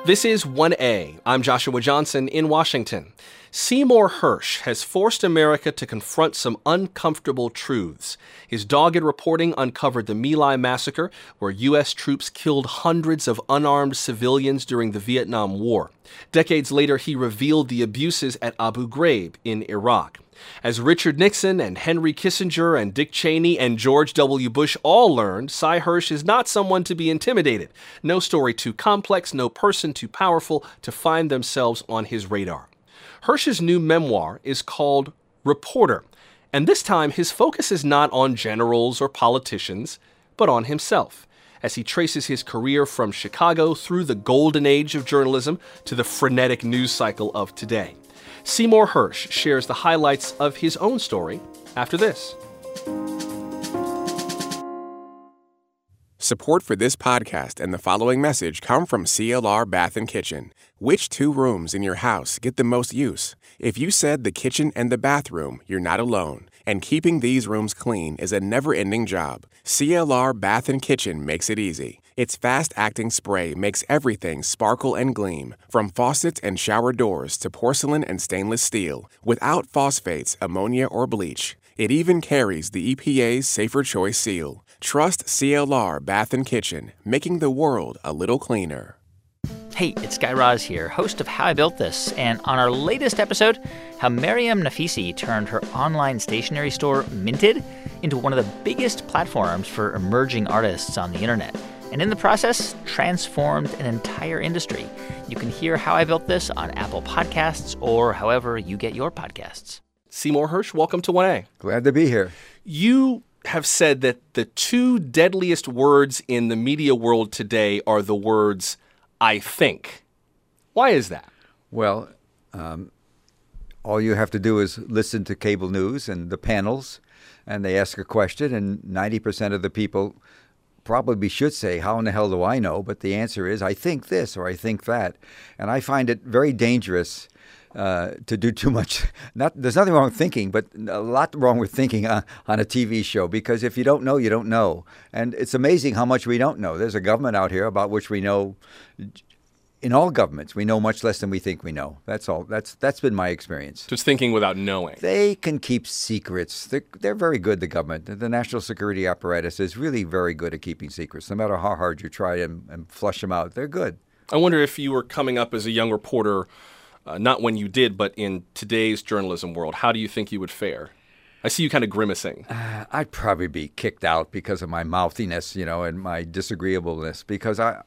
This is 1A. I'm Joshua Johnson in Washington. Seymour Hersh has forced America to confront some uncomfortable truths. His dogged reporting uncovered the My Lai massacre, where U.S. troops killed hundreds of unarmed civilians during the Vietnam War. Decades later, he revealed the abuses at Abu Ghraib in Iraq. As Richard Nixon and Henry Kissinger and Dick Cheney and George W. Bush all learned, Cy Hersh is not someone to be intimidated. No story too complex, no person too powerful to find themselves on his radar. Hersh's new memoir is called Reporter, and this time his focus is not on generals or politicians, but on himself, as he traces his career from Chicago through the golden age of journalism to the frenetic news cycle of today. Seymour Hersh shares the highlights of his own story after this. Support for this podcast and the following message come from CLR Bath & Kitchen. Which two rooms in your house get the most use? If you said the kitchen and the bathroom, you're not alone. And keeping these rooms clean is a never-ending job. CLR Bath & Kitchen makes it easy. Its fast-acting spray makes everything sparkle and gleam, from faucets and shower doors to porcelain and stainless steel, without phosphates, ammonia, or bleach. It even carries the EPA's Safer Choice seal. Trust CLR Bath & Kitchen, making the world a little cleaner. Hey, it's Guy Raz here, host of How I Built This, and on our latest episode, how Maryam Nafisi turned her online stationery store, Minted, into one of the biggest platforms for emerging artists on the internet, and in the process, transformed an entire industry. You can hear How I Built This on Apple Podcasts or however you get your podcasts. Seymour Hersh, welcome to 1A. Glad to be here. You have said that the two deadliest words in the media world today are the words, I think. Why is that? Well, all you have to do is listen to cable news and the panels, and they ask a question, and 90% of the people probably should say, how in the hell do I know? But the answer is, I think this or I think that. And I find it very dangerous to do too much. There's nothing wrong with thinking, but a lot wrong with thinking on a TV show, because if you don't know, you don't know. And it's amazing how much we don't know. There's a government out here about which we know, in all governments, we know much less than we think we know. That's all. That's been my experience. Just thinking without knowing. They can keep secrets. They're very good, the government. The national security apparatus is really very good at keeping secrets. No matter how hard you try and flush them out, they're good. I wonder if you were coming up as a young reporter, not when you did, but in today's journalism world, how do you think you would fare? I see you kind of grimacing. I'd probably be kicked out because of my mouthiness, and my disagreeableness. Because I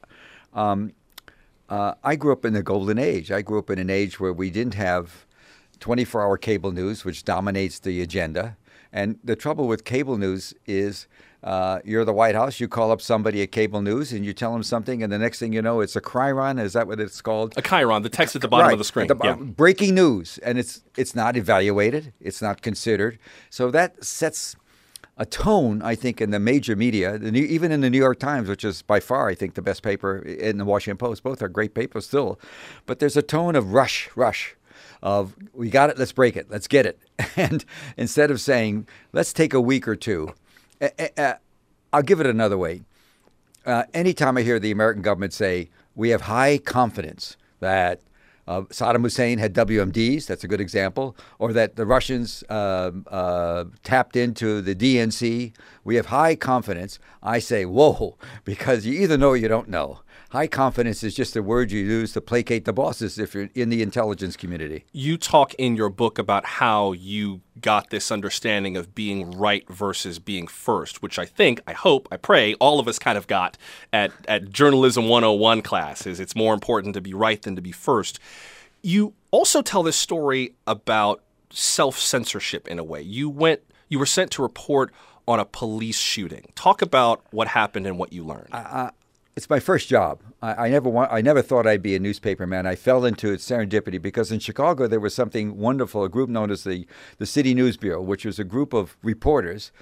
grew up in the golden age. I grew up in an age where we didn't have 24-hour cable news, which dominates the agenda. And the trouble with cable news is you're the White House, you call up somebody at cable news and you tell them something, and the next thing you know, it's a chyron. Is that what it's called? A chyron, the text at the bottom of the screen. Breaking news, and it's not evaluated, it's not considered. So that sets a tone, I think, in the major media, even in the New York Times, which is by far, I think, the best paper, in the Washington Post. Both are great papers still. But there's a tone of rush, of we got it, let's break it, let's get it. And instead of saying, let's take a week or two, I'll give it another way. Anytime I hear the American government say, we have high confidence that Saddam Hussein had WMDs, that's a good example, or that the Russians tapped into the DNC, we have high confidence, I say, whoa, because you either know or you don't know. High confidence is just a word you use to placate the bosses if you're in the intelligence community. You talk in your book about how you got this understanding of being right versus being first, which I think, I hope, I pray all of us kind of got at Journalism 101 classes. It's more important to be right than to be first. You also tell this story about self-censorship in a way. You were sent to report on a police shooting. Talk about what happened and what you learned. It's my first job. I never thought I'd be a newspaper man. I fell into it serendipity because in Chicago there was something wonderful, a group known as the City News Bureau, which was a group of reporters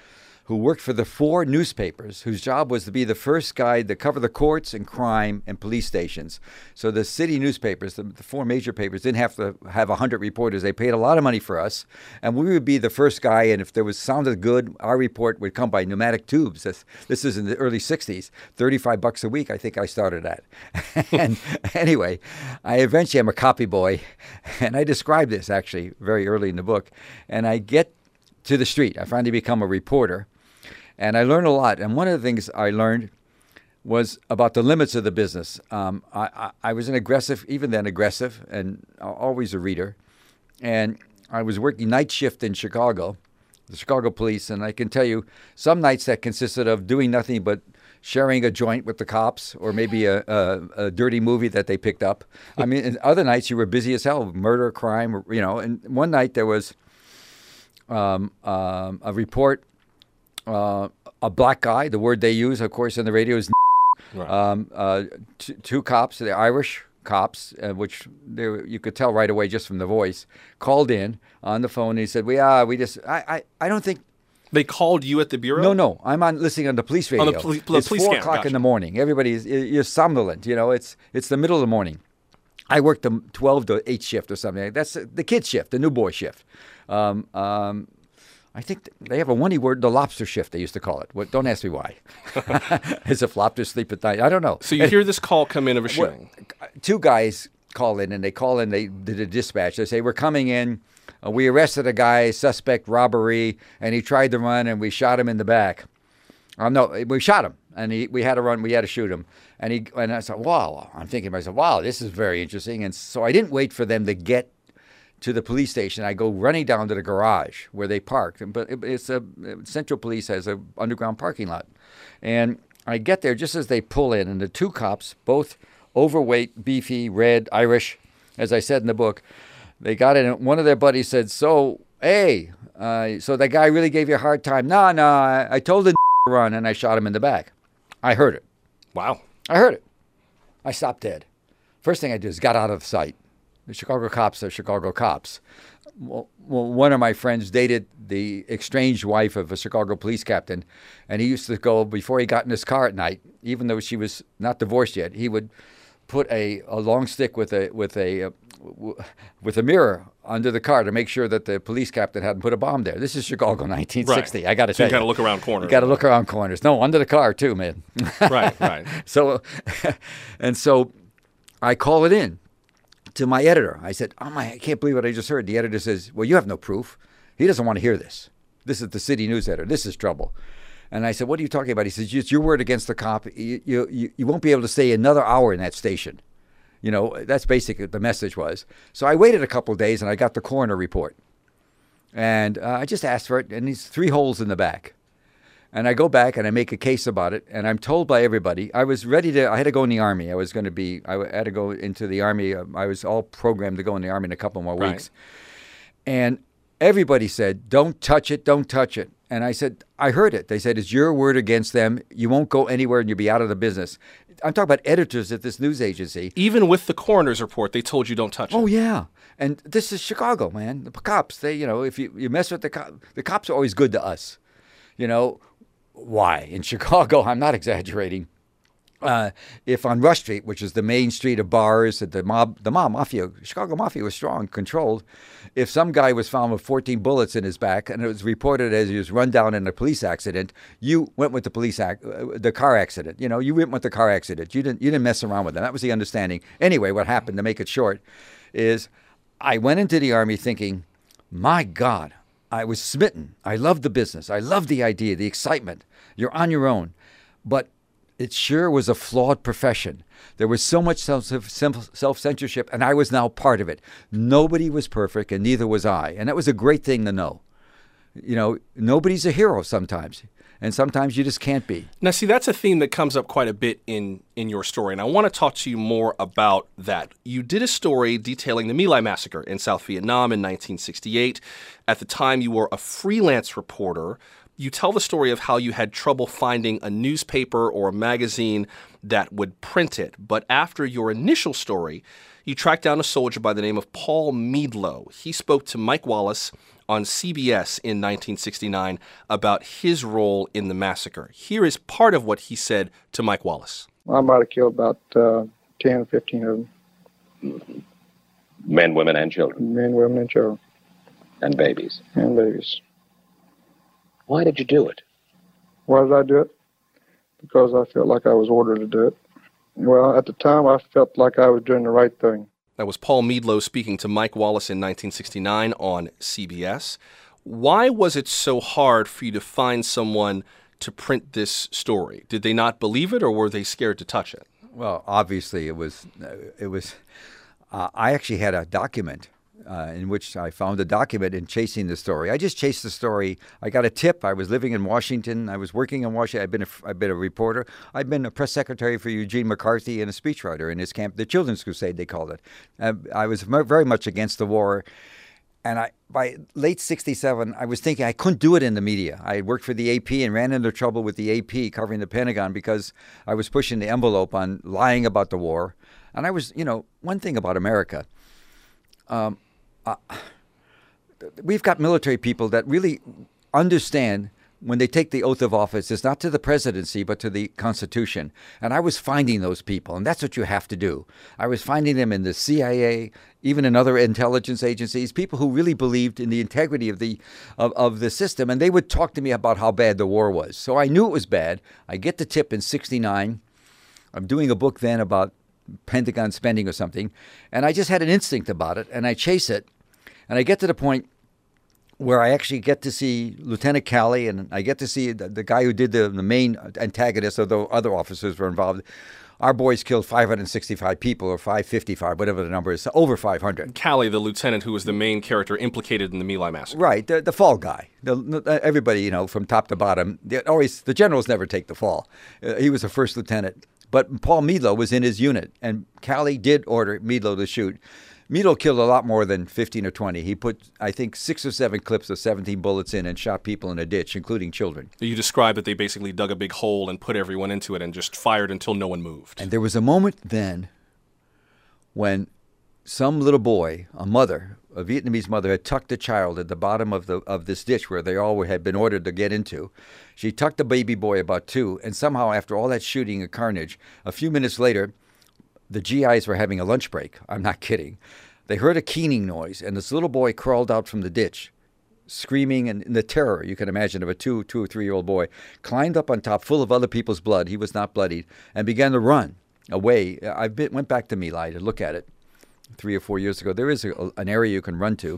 who worked for the 4 newspapers, whose job was to be the first guy to cover the courts and crime and police stations. So the city newspapers, the 4 major papers, didn't have to have 100 reporters. They paid a lot of money for us, and we would be the first guy, and if there was sounded good, our report would come by pneumatic tubes. This is in the early 60s, $35 a week, I think I started at. And anyway, I eventually am a copy boy, and I describe this actually very early in the book, and I get to the street. I finally become a reporter. And I learned a lot. And one of the things I learned was about the limits of the business. I was an aggressive, even then aggressive, and always a reader. And I was working night shift in Chicago, the Chicago police. And I can tell you, some nights that consisted of doing nothing but sharing a joint with the cops, or maybe a dirty movie that they picked up. I mean, and other nights you were busy as hell, murder, crime, And one night there was a report. A black guy, the word they use, of course, in the radio is right. 2 cops, the Irish cops, which you could tell right away just from the voice, called in on the phone. And he said, I don't think. They called you at the bureau? No. I'm listening on the police radio. On the police it's 4 o'clock in the morning. You're somnolent. It's the middle of the morning. I worked the 12 to 8 shift or something. That's the kid shift, the new boy shift. I think they have a one word, the lobster shift, they used to call it. Don't ask me why. As if lobsters sleep at night. I don't know. So you hear this call come in of a shooting. 2 guys call in, and they did a dispatch. They say, we're coming in. We arrested a guy, suspect robbery, and he tried to run, and we shot him in the back. No, we shot him, and we had to run. We had to shoot him. And I said, wow. I'm thinking to myself, wow, this is very interesting. And so I didn't wait for them to get to the police station. I go running down to the garage where they parked. But Central Police has an underground parking lot. And I get there just as they pull in, and the 2 cops, both overweight, beefy, red, Irish, as I said in the book, they got in, and one of their buddies said, so that guy really gave you a hard time? No, I told him to run, and I shot him in the back. I heard it. Wow. I heard it. I stopped dead. First thing I did is got out of sight. The Chicago cops are Chicago cops. Well, one of my friends dated the estranged wife of a Chicago police captain, and he used to go, before he got in his car at night, even though she was not divorced yet, he would put a long stick with a mirror under the car to make sure that the police captain hadn't put a bomb there. This is Chicago, 1960. Right. I got to tell you. So you got to look around corners. You got to look around corners. No, under the car too, man. Right. So I call it in to my editor. I said, I can't believe what I just heard. The editor says, well, you have no proof. He doesn't want to hear this. This is the city news editor. This is trouble. And I said, what are you talking about? He says, it's your word against the cop. You won't be able to stay another hour in that station. That's basically the message was. So I waited a couple of days, and I got the coroner report. And I just asked for it, and these 3 holes in the back. And I go back, and I make a case about it, and I'm told by everybody, I had to go in the Army. I had to go into the Army. I was all programmed to go in the Army in a couple more weeks. And everybody said, don't touch it, don't touch it. And I said, I heard it. They said, it's your word against them. You won't go anywhere, and you'll be out of the business. I'm talking about editors at this news agency. Even with the coroner's report, they told you don't touch it. Oh, yeah. And this is Chicago, man. The cops, if you mess with the cops are always good to us. Why? In Chicago, I'm not exaggerating. If on Rush Street, which is the main street of bars, the mafia, Chicago mafia was strong, controlled. If some guy was found with 14 bullets in his back, and it was reported as he was run down in a police accident, you went with the car accident. You went with the car accident. You didn't mess around with them. That was the understanding. Anyway, what happened, to make it short, is I went into the Army thinking, my God, I was smitten. I loved the business. I loved the idea, the excitement. You're on your own. But it sure was a flawed profession. There was so much self-censorship, and I was now part of it. Nobody was perfect, and neither was I. And that was a great thing to know. Nobody's a hero sometimes, and sometimes you just can't be. Now, see, that's a theme that comes up quite a bit in your story, and I want to talk to you more about that. You did a story detailing the My Lai massacre in South Vietnam in 1968. At the time, you were a freelance reporter. You tell the story of how you had trouble finding a newspaper or a magazine that would print it. But after your initial story, you tracked down a soldier by the name of Paul Meadlow. He spoke to Mike Wallace on CBS in 1969 about his role in the massacre. Here is part of what he said to Mike Wallace. I might have killed about 10 or 15 of them. Mm-hmm. Men, women, and children. Men, women, and children. And babies. And babies. Why did you do it? Why did I do it? Because I felt like I was ordered to do it. Well, at the time, I felt like I was doing the right thing. That was Paul Meadlow speaking to Mike Wallace in 1969 on CBS. Why was it so hard for you to find someone to print this story? Did they not believe it, or were they scared to touch it? Well, obviously, it was. I actually had a document in which I found a document in chasing the story. I just chased the story. I got a tip. I was living in Washington. I was working in Washington. I've been a reporter. I've been a press secretary for Eugene McCarthy and a speechwriter in his camp, the Children's Crusade, they called it. I was very much against the war. And by late 67, I was thinking I couldn't do it in the media. I had worked for the AP and ran into trouble with the AP covering the Pentagon because I was pushing the envelope on lying about the war. And I was, one thing about America, we've got military people that really understand when they take the oath of office, it's not to the presidency, but to the Constitution. And I was finding those people, and that's what you have to do. I was finding them in the CIA, even in other intelligence agencies, people who really believed in the integrity of the system, and they would talk to me about how bad the war was. So I knew it was bad. I get the tip in 69. I'm doing a book then about Pentagon spending or something, and I just had an instinct about it, and I chase it, and I get to the point where I actually get to see Lieutenant Calley, and I get to see the guy who did the main antagonist, although other officers were involved. Our boys killed 565 people, or 555, whatever the number is, over 500. Calley, the lieutenant who was the main character implicated in the My Lai massacre. Right, the fall guy. Everybody, from top to bottom, the generals never take the fall. He was the first lieutenant. But Paul Meadlow was in his unit, and Calley did order Meadlow to shoot. Meadlow killed a lot more than 15 or 20. He put, I think, 6 or 7 clips of 17 bullets in and shot people in a ditch, including children. You described that they basically dug a big hole and put everyone into it and just fired until no one moved. And there was a moment then when some little boy, a Vietnamese mother, had tucked a child at the bottom of this ditch where they all had been ordered to get into. She tucked the baby boy, about 2, and somehow after all that shooting and carnage, a few minutes later, the GIs were having a lunch break. I'm not kidding. They heard a keening noise, and this little boy crawled out from the ditch, screaming and in the terror, you can imagine, of a 2 or 3-year-old boy, climbed up on top full of other people's blood. He was not bloodied, and began to run away. Went back to My Lai to look at it 3 or 4 years ago. There is an area you can run to.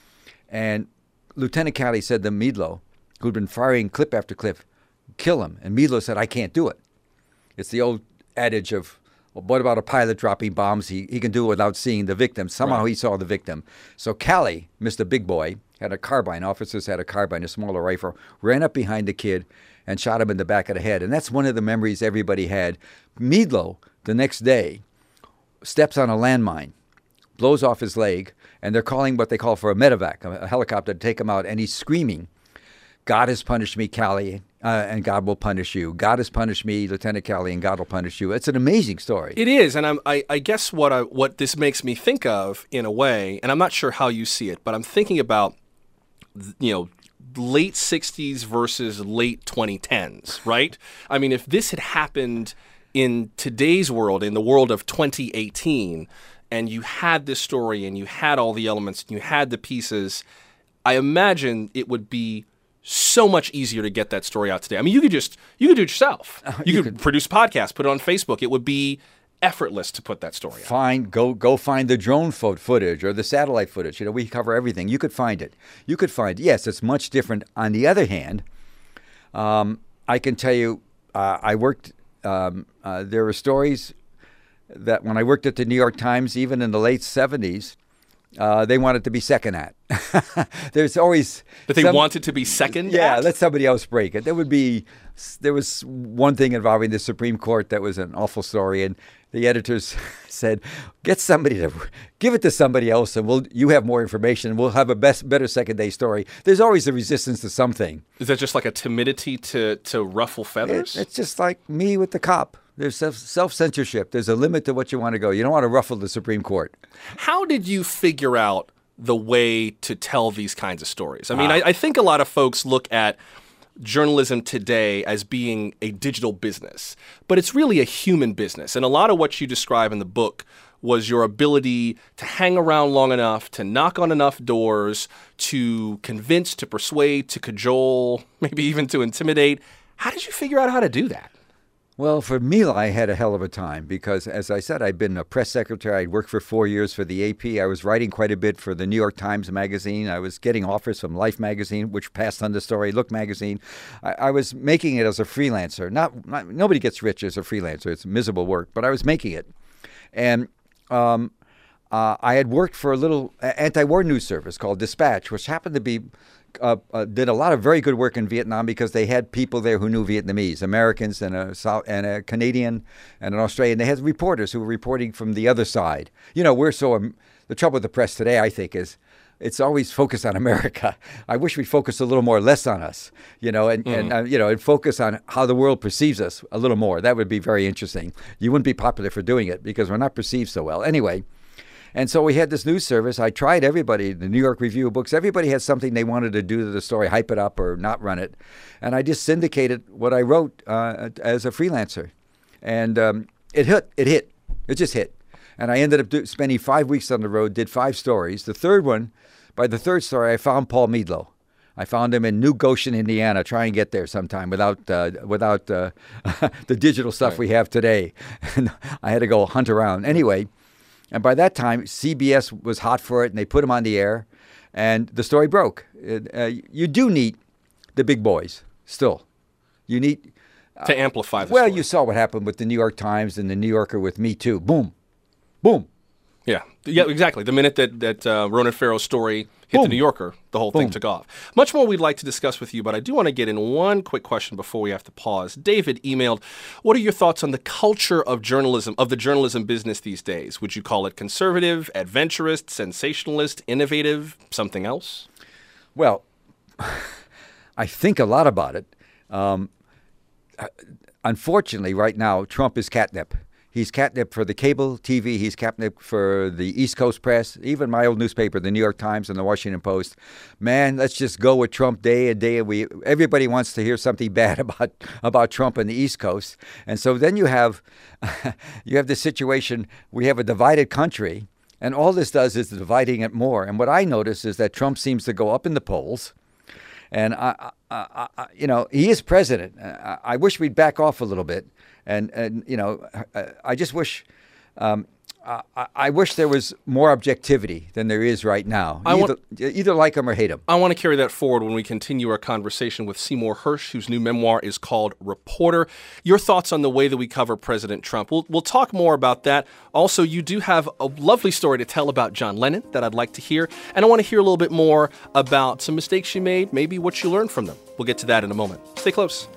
And Lieutenant Calley said to Meadlow, who'd been firing clip after clip, kill him. And Meadlow said, I can't do it. It's the old adage of, well, what about a pilot dropping bombs? He can do it without seeing the victim. Somehow He saw the victim. So Calley, Mr. Big Boy, had a carbine. Officers had a carbine, a smaller rifle, ran up behind the kid and shot him in the back of the head. And that's one of the memories everybody had. Meadlow, the next day, steps on a landmine, blows off his leg, and they're calling what they call for a medevac, a helicopter to take him out, and he's screaming, God has punished me, Calley, and God will punish you. God has punished me, Lieutenant Calley, and God will punish you. It's an amazing story. It is, and I guess what this makes me think of, in a way, and I'm not sure how you see it, but I'm thinking about, late 60s versus late 2010s, right? I mean, if this had happened in today's world, in the world of 2018, and you had this story, and you had all the elements, and you had the pieces, I imagine it would be so much easier to get that story out today. I mean, you could do it yourself. You could produce a podcast, put it on Facebook. It would be effortless to put that story out. Go find the drone footage or the satellite footage. We cover everything. You could find it. Yes, it's much different. On the other hand, I can tell you, I worked. There were stories that when I worked at the New York Times, even in the late 70s, they wanted to be second at. There's always that they wanted to be second. Yeah, at? Let somebody else break it. There was one thing involving the Supreme Court that was an awful story, and the editors said, "Get somebody to give it to somebody else, and you have more information, and we'll have a better second day story." There's always a resistance to something. Is that just like a timidity to ruffle feathers? It's just like me with the cop. There's self-censorship. There's a limit to what you want to go. You don't want to ruffle the Supreme Court. How did you figure out the way to tell these kinds of stories? I mean, I think a lot of folks look at journalism today as being a digital business, but it's really a human business. And a lot of what you describe in the book was your ability to hang around long enough, to knock on enough doors, to convince, to persuade, to cajole, maybe even to intimidate. How did you figure out how to do that? Well, for Me Lai, I had a hell of a time because, as I said, I'd been a press secretary. I'd worked for 4 years for the AP. I was writing quite a bit for the New York Times Magazine. I was getting offers from Life Magazine, which passed on the story, Look Magazine. I was making it as a freelancer. Nobody gets rich as a freelancer. It's miserable work, but I was making it. And I had worked for a little anti-war news service called Dispatch, which happened to be did a lot of very good work in Vietnam because they had people there who knew Vietnamese, Americans and a Canadian and an Australian. They had reporters who were reporting from the other side. You know, the trouble with the press today, I think, is it's always focused on America. I wish we'd focus a little more less on us, and focus on how the world perceives us a little more. That would be very interesting. You wouldn't be popular for doing it because we're not perceived so well. Anyway. And so we had this news service. I tried everybody, the New York Review of Books. Everybody had something they wanted to do to the story, hype it up or not run it. And I just syndicated what I wrote as a freelancer. And it hit. It just hit. And I ended up spending 5 weeks on the road, did 5 stories. By the third story, I found Paul Meadlow. I found him in New Goshen, Indiana. Try and get there sometime without the digital stuff we have today. And I had to go hunt around. Anyway. And by that time, CBS was hot for it, and they put him on the air, and the story broke. You do need the big boys still. You need to amplify the story. Well, you saw what happened with the New York Times and the New Yorker with Me Too. Boom. Boom. Yeah, exactly. The minute that Ronan Farrow's story hit the New Yorker, the whole thing took off. Much more we'd like to discuss with you, but I do want to get in one quick question before we have to pause. David emailed, what are your thoughts on the culture of journalism, of the journalism business these days? Would you call it conservative, adventurous, sensationalist, innovative, something else? Well, I think a lot about it. Unfortunately, right now, Trump is catnip. He's catnip for the cable TV. He's catnip for the East Coast press, even my old newspaper, the New York Times and the Washington Post. Man, let's just go with Trump day and day. Everybody wants to hear something bad about Trump on the East Coast. And so then you have this situation. We have a divided country, and all this does is dividing it more. And what I notice is that Trump seems to go up in the polls. And, he is president. I wish we'd back off a little bit. And I just wish I wish there was more objectivity than there is right now. Either like him or hate him. I want to carry that forward when we continue our conversation with Seymour Hersh, whose new memoir is called Reporter. Your thoughts on the way that we cover President Trump. We'll talk more about that. Also, you do have a lovely story to tell about John Lennon that I'd like to hear. And I want to hear a little bit more about some mistakes you made, maybe what you learned from them. We'll get to that in a moment. Stay close.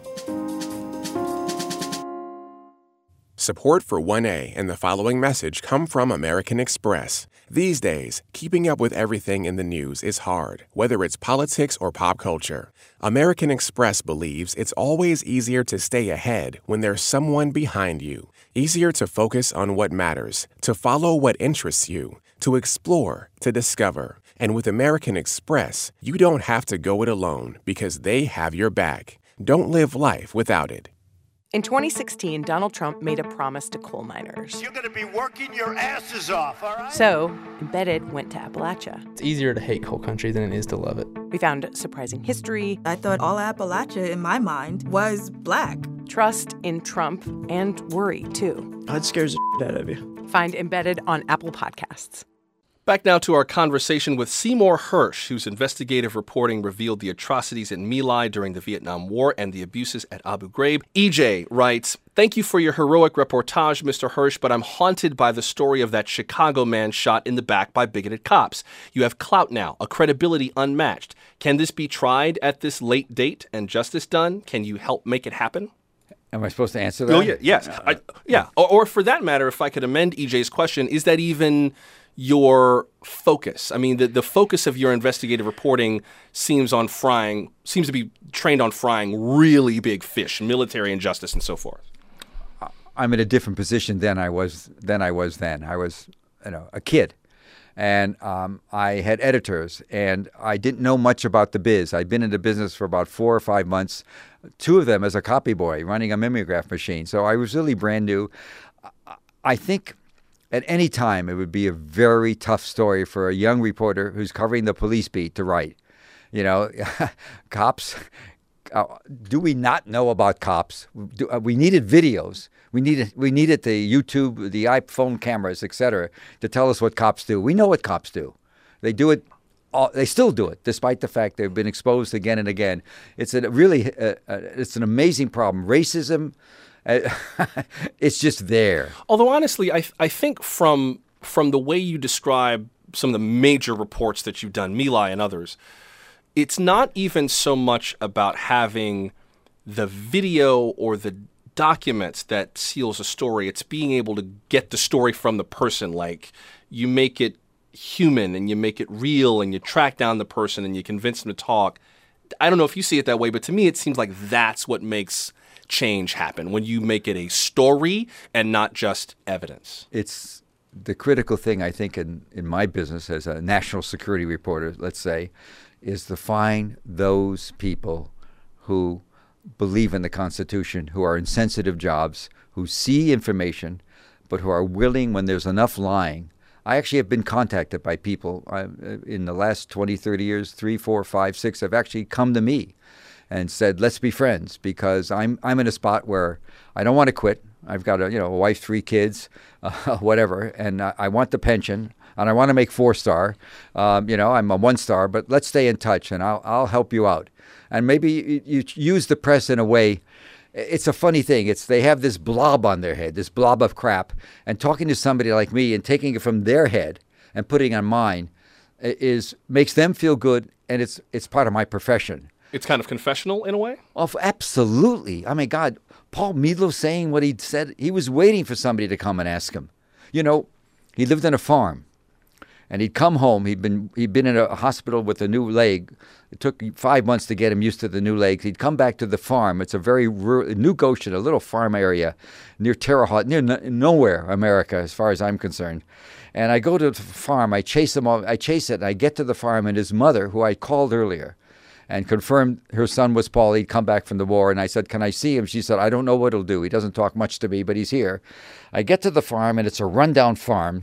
Support for 1A and the following message come from American Express. These days, keeping up with everything in the news is hard, whether it's politics or pop culture. American Express believes it's always easier to stay ahead when there's someone behind you. Easier to focus on what matters, to follow what interests you, to explore, to discover. And with American Express, you don't have to go it alone because they have your back. Don't live life without it. In 2016, Donald Trump made a promise to coal miners. You're going to be working your asses off, all right? So, Embedded went to Appalachia. It's easier to hate coal country than it is to love it. We found surprising history. I thought all Appalachia, in my mind, was black. Trust in Trump and worry, too. That scares the shit out of you. Find Embedded on Apple Podcasts. Back now to our conversation with Seymour Hersh, whose investigative reporting revealed the atrocities in My Lai during the Vietnam War and the abuses at Abu Ghraib. EJ writes, "Thank you for your heroic reportage, Mr. Hersh, but I'm haunted by the story of that Chicago man shot in the back by bigoted cops. You have clout now, a credibility unmatched. Can this be tried at this late date and justice done? Can you help make it happen?" Am I supposed to answer that? Oh, yeah, yes. Or for that matter, if I could amend EJ's question, is that even your focus? I mean, the focus of your investigative reporting seems to be trained on frying really big fish, military injustice and so forth. I'm in a different position than I was then. I was, a kid. And I had editors, and I didn't know much about the biz. I'd been in the business for about 4 or 5 months, 2 of them as a copy boy running a mimeograph machine. So I was really brand new. I think at any time it would be a very tough story for a young reporter who's covering the police beat to write. You know, cops. Do we not know about cops? We needed videos. We needed the YouTube, the iPhone cameras, etc., to tell us what cops do. We know what cops do. They do it. They still do it, despite the fact they've been exposed again and again. It's it's an amazing problem. Racism, it's just there. Although honestly, I think from the way you describe some of the major reports that you've done, My Lai and others, it's not even so much about having the video or the documents that seals a story. It's being able to get the story from the person. Like, you make it human and you make it real and you track down the person and you convince them to talk. I don't know if you see it that way, but to me it seems like that's what makes change happen, when you make it a story and not just evidence. It's the critical thing, I think, in my business as a national security reporter, let's say, is to find those people who believe in the Constitution, who are in sensitive jobs, who see information, but who are willing, when there's enough lying. I actually have been contacted by people in the last 20, 30 years, 3, 4, 5, 6, have actually come to me and said, let's be friends, because I'm in a spot where I don't want to quit. I've got a wife, 3 kids, whatever, and I want the pension, and I want to make 4-star. I'm a 1-star, but let's stay in touch, and I'll help you out. And maybe you use the press in a way. It's a funny thing. They have this blob on their head, this blob of crap, and talking to somebody like me and taking it from their head and putting it on mine makes them feel good, and it's part of my profession. It's kind of confessional in a way? Oh, absolutely. I mean, God, Paul Meadlow saying what he said, he was waiting for somebody to come and ask him. You know, he lived on a farm. And he'd come home. He'd been in a hospital with a new leg. It took 5 months to get him used to the new legs. He'd come back to the farm. It's a very rural, New Goshen, a little farm area near Terre Haute, near nowhere, America, as far as I'm concerned. And I go to the farm. I chase him off. I chase it. And I get to the farm, and his mother, who I called earlier, and confirmed her son was Paul. He'd come back from the war. And I said, can I see him? She said, I don't know what he'll do. He doesn't talk much to me, but he's here. I get to the farm, and it's a rundown farm.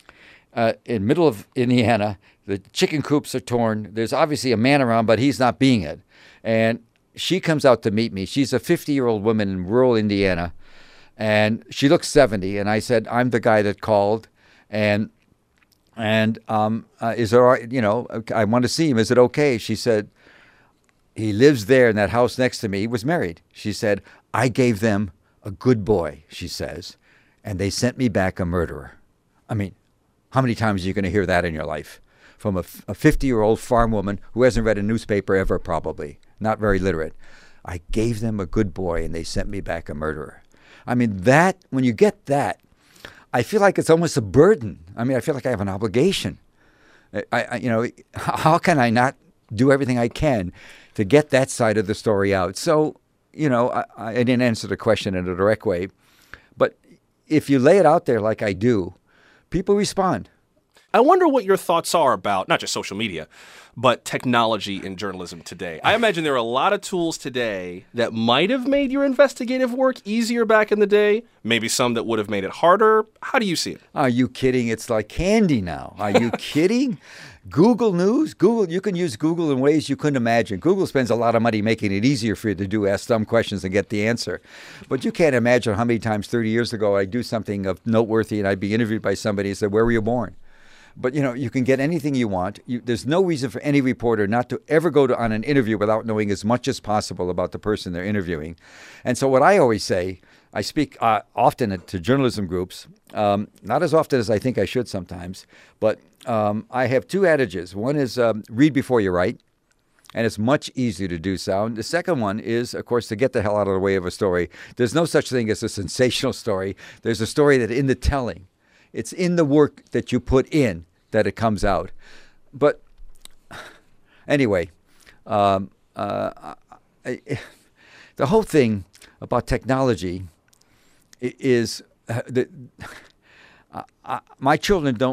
In middle of Indiana, the chicken coops are torn. There's obviously a man around, but he's not being it. And she comes out to meet me. She's a 50-year-old woman in rural Indiana, and she looks 70. And I said, I'm the guy that called, and is it all right? I want to see him. Is it okay? She said, he lives there in that house next to me. He was married. She said, I gave them a good boy, she says, and they sent me back a murderer. I mean, how many times are you going to hear that in your life? From a 50-year-old farm woman who hasn't read a newspaper ever, probably, not very literate. I gave them a good boy, and they sent me back a murderer. I mean, that, when you get that, I feel like it's almost a burden. I mean, I feel like I have an obligation. How can I not do everything I can to get that side of the story out? So, I didn't answer the question in a direct way. But if you lay it out there like I do, people respond. I wonder what your thoughts are about not just social media, but technology in journalism today. I imagine there are a lot of tools today that might have made your investigative work easier back in the day, maybe some that would have made it harder. How do you see it? Are you kidding? It's like candy now. Are you kidding? Google News? You can use Google in ways you couldn't imagine. Google spends a lot of money making it easier for you to ask dumb questions and get the answer. But you can't imagine how many times 30 years ago I'd do something of noteworthy and I'd be interviewed by somebody and say, where were you born? But, you can get anything you want. There's no reason for any reporter not to ever go on an interview without knowing as much as possible about the person they're interviewing. And so what I always say, I speak often to journalism groups, not as often as I think I should sometimes, but I have 2 adages. One is read before you write, and it's much easier to do so. And the second one is, of course, to get the hell out of the way of a story. There's no such thing as a sensational story. There's a story that in the telling, it's in the work that you put in that it comes out. But anyway, the whole thing about technology is my children don't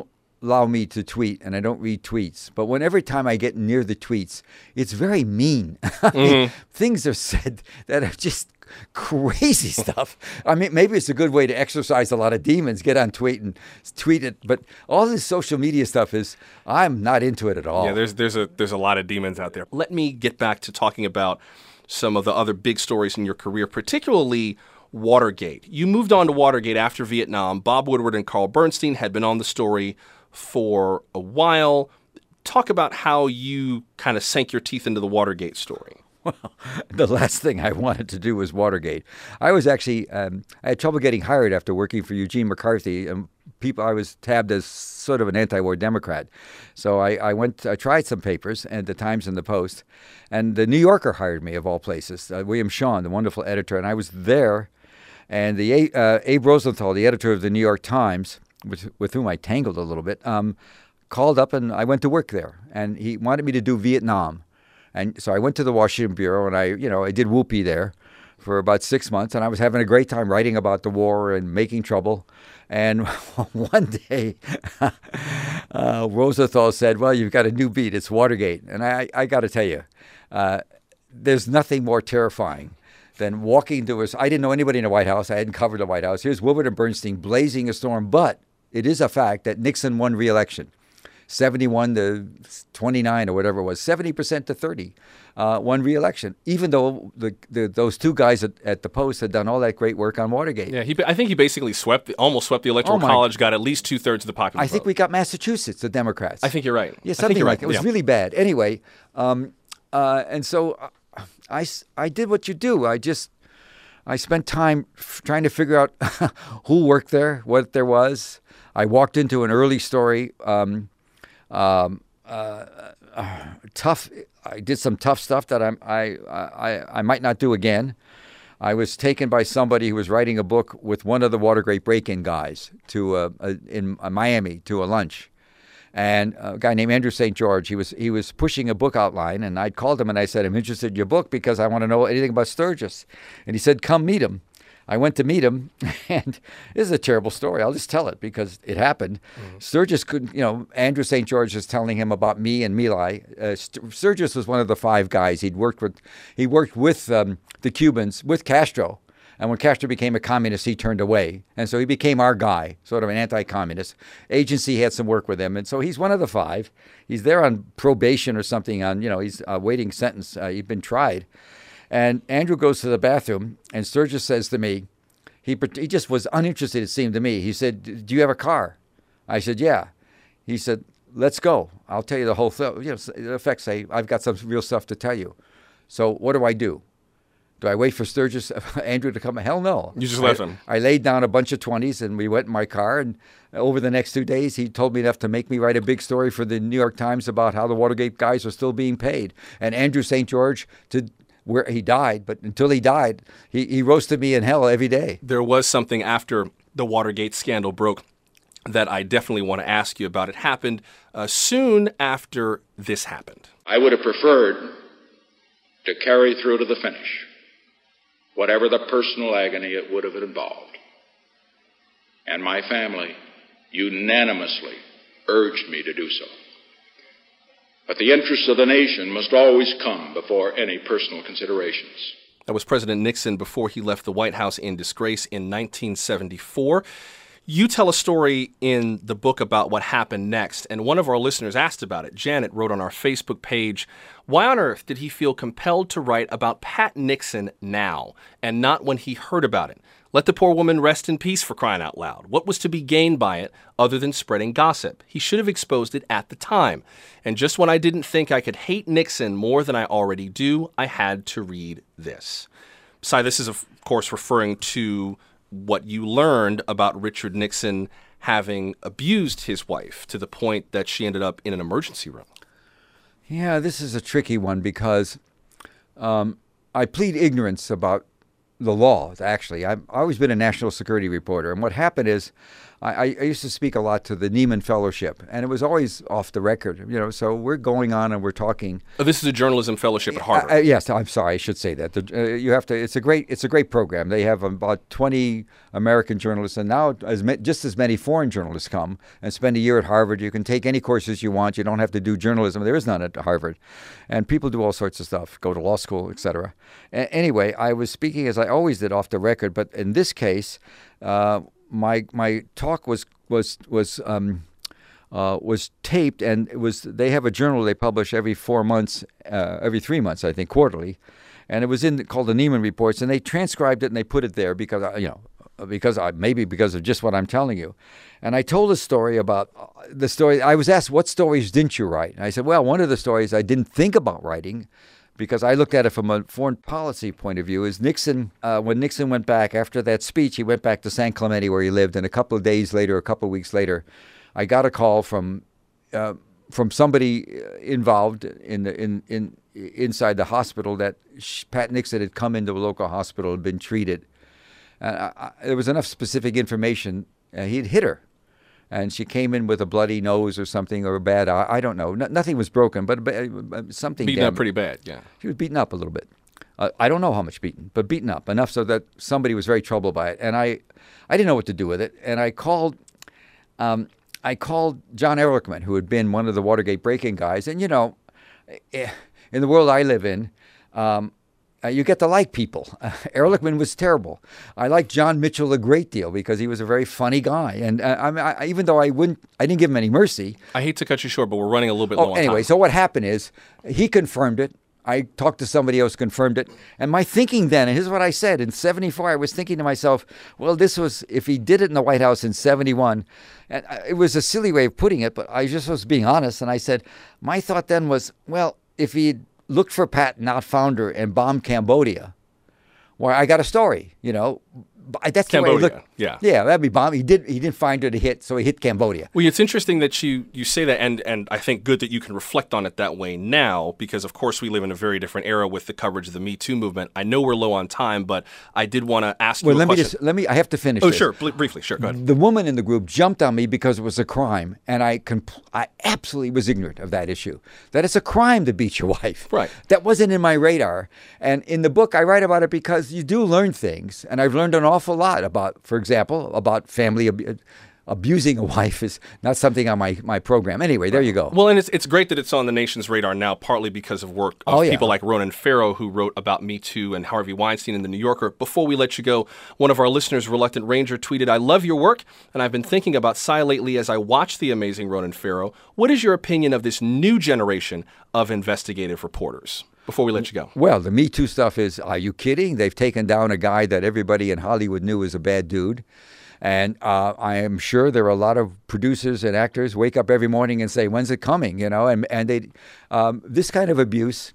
allow me to tweet, and I don't read tweets. But every time I get near the tweets, it's very mean. Things are said that are just crazy stuff. I mean, maybe it's a good way to exercise a lot of demons, get on tweet and tweet it. But all this social media stuff I'm not into it at all. Yeah, there's a lot of demons out there. Let me get back to talking about some of the other big stories in your career, particularly Watergate. You moved on to Watergate after Vietnam. Bob Woodward and Carl Bernstein had been on the story for a while. Talk about how you kind of sank your teeth into the Watergate story. Well, the last thing I wanted to do was Watergate. I was actually, I had trouble getting hired after working for Eugene McCarthy. I was tabbed as sort of an anti-war Democrat. So I tried some papers, and the Times and the Post, and the New Yorker hired me, of all places. William Shawn, the wonderful editor, and I was there. And Abe Rosenthal, the editor of the New York Times, with whom I tangled a little bit, called up, and I went to work there. And he wanted me to do Vietnam. And so I went to the Washington Bureau, and I did whoopee there for about 6 months, and I was having a great time writing about the war and making trouble. And one day, Rosenthal said, "Well, you've got a new beat. It's Watergate." And I got to tell you, there's nothing more terrifying than walking to I didn't know anybody in the White House. I hadn't covered the White House. Here's Woodward and Bernstein blazing a storm. But it is a fact that Nixon won re-election. 71 to 29 or whatever it was, 70% to 30, won re-election, even though those two guys at the Post had done all that great work on Watergate. Yeah, I think he basically almost swept the Electoral College, got at least 2/3 of the popular vote. I think we got Massachusetts, the Democrats. I think you're right. Yeah, something like that. It was really bad. Anyway, and so I did what you do. I spent time trying to figure out who worked there, what there was. I walked into an early story. Tough. I did some tough stuff that I might not do again. I was taken by somebody who was writing a book with one of the Watergate break-in guys in Miami to a lunch, and a guy named Andrew St. George. He was pushing a book outline, and I called him and I said, "I'm interested in your book because I want to know anything about Sturgis." And he said, "Come meet him." I went to meet him, and this is a terrible story. I'll just tell it because it happened. Sturgis couldn't, Andrew St. George is telling him about me and My Lai. Sturgis was one of the 5 guys he'd worked with. He worked with the Cubans, with Castro. And when Castro became a communist, he turned away. And so he became our guy, sort of an anti-communist. Agency had some work with him. And so he's one of the 5. He's there on probation or something he's awaiting sentence. He'd been tried. And Andrew goes to the bathroom, and Sturgis says to me, he just was uninterested, it seemed to me. He said, "Do you have a car?" I said, "Yeah." He said, "Let's go. I'll tell you the whole thing." In effect, say, "I've got some real stuff to tell you." So what do? Do I wait for Andrew to come? Hell no. You just left him. I laid down a bunch of 20s, and we went in my car, and over the next 2 days, he told me enough to make me write a big story for the New York Times about how the Watergate guys were still being paid. And Andrew St. George, where he died, but until he died, he roasted me in hell every day. There was something after the Watergate scandal broke that I definitely want to ask you about. It happened soon after this happened. I would have preferred to carry through to the finish, whatever the personal agony it would have involved. And my family unanimously urged me to do so. But the interests of the nation must always come before any personal considerations. That was President Nixon before he left the White House in disgrace in 1974. You tell a story in the book about what happened next, and one of our listeners asked about it. Janet wrote on our Facebook page, "Why on earth did he feel compelled to write about Pat Nixon now and not when he heard about it? Let the poor woman rest in peace, for crying out loud. What was to be gained by it other than spreading gossip? He should have exposed it at the time. And just when I didn't think I could hate Nixon more than I already do, I had to read this." Cy, this is, of course, referring to what you learned about Richard Nixon having abused his wife to the point that she ended up in an emergency room. Yeah, this is a tricky one because I plead ignorance about the law, actually. I've always been a national security reporter. And what happened is I used to speak a lot to the Nieman Fellowship, and it was always off the record. So we're going on and we're talking. Oh, this is a journalism fellowship at Harvard. Yes, I'm sorry, I should say that. You have to. It's a great program. They have about 20 American journalists, and now just as many foreign journalists come and spend a year at Harvard. You can take any courses you want. You don't have to do journalism. There is none at Harvard, and people do all sorts of stuff, go to law school, etc. Anyway, I was speaking as I always did off the record, but in this case. My talk was taped, and they have a journal they publish every 4 months, every 3 months, I think, quarterly, and it was called the Nieman Reports, and they transcribed it and they put it there because of just what I'm telling you. And I told a story about the story. I was asked, what stories didn't you write? And I said, well, one of the stories I didn't think about writing, because I looked at it from a foreign policy point of view, is Nixon. When Nixon went back after that speech, he went back to San Clemente where he lived, and a couple of weeks later, I got a call from somebody involved inside the hospital that Pat Nixon had come into a local hospital and been treated. There was enough specific information. He'd hit her. And she came in with a bloody nose or something, or a bad eye. I don't know. Nothing was broken, but something. Beaten up pretty bad, yeah. She was beaten up a little bit. I don't know how much beaten, but beaten up enough so that somebody was very troubled by it. And I didn't know what to do with it. And I called John Ehrlichman, who had been one of the Watergate break-in guys. And in the world I live in, you get to like people. Ehrlichman was terrible. I liked John Mitchell a great deal because he was a very funny guy. And even though I didn't give him any mercy. I hate to cut you short, but we're running a little bit low on time. Anyway, so what happened is he confirmed it. I talked to somebody else, confirmed it. And my thinking then, and here's what I said, in 74, I was thinking to myself, well, this was, if he did it in the White House in 71, and it was a silly way of putting it, but I just was being honest. And I said, my thought then was, well, if he'd looked for Pat, not found her, and bombed Cambodia, well, I got a story, That's Cambodia, the way I look. Yeah, that'd be bomb. He didn't find her to hit, so he hit Cambodia. Well, it's interesting that you say that, and I think good that you can reflect on it that way now, because of course we live in a very different era with the coverage of the Me Too movement. I know we're low on time, but I did want to ask you a question. I have to finish. Oh, this. Sure, briefly, sure, go ahead. The woman in the group jumped on me because it was a crime, and I absolutely was ignorant of that issue. That it's a crime to beat your wife. Right. That wasn't in my radar, and in the book I write about it because you do learn things, and I've learned an awful lot about, for example, about family abusing a wife is not something on my program. Anyway, there you go. Well, and it's great that it's on the nation's radar now, partly because of work of people like Ronan Farrow, who wrote about Me Too, and Harvey Weinstein in The New Yorker. Before we let you go, one of our listeners, Reluctant Ranger, tweeted, "I love your work, and I've been thinking about Cy lately as I watch the amazing Ronan Farrow. What is your opinion of this new generation of investigative reporters?" Before we let you go. Well, the Me Too stuff is, are you kidding? They've taken down a guy that everybody in Hollywood knew was a bad dude. And I am sure there are a lot of producers and actors wake up every morning and say, when's it coming? And they, this kind of abuse,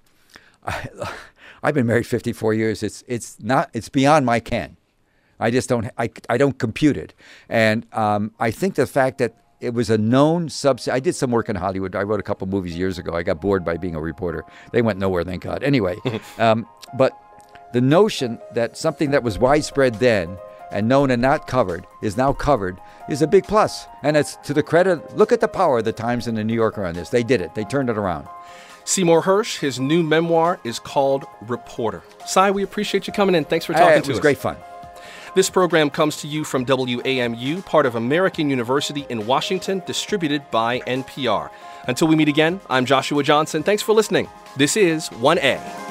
I've been married 54 years. It's beyond my ken. I just don't compute it. And I think the fact that it was a known subset. I did some work in Hollywood. I wrote a couple movies years ago. I got bored by being a reporter. They went nowhere, thank God. Anyway, but the notion that something that was widespread then and known and not covered is now covered is a big plus. And it's to the credit. Look at the power of the Times and the New Yorker on this. They did it. They turned it around. Seymour Hersh, his new memoir is called Reporter. Cy, we appreciate you coming in. Thanks for talking to us. It was great fun. This program comes to you from WAMU, part of American University in Washington, distributed by NPR. Until we meet again, I'm Joshua Johnson. Thanks for listening. This is 1A.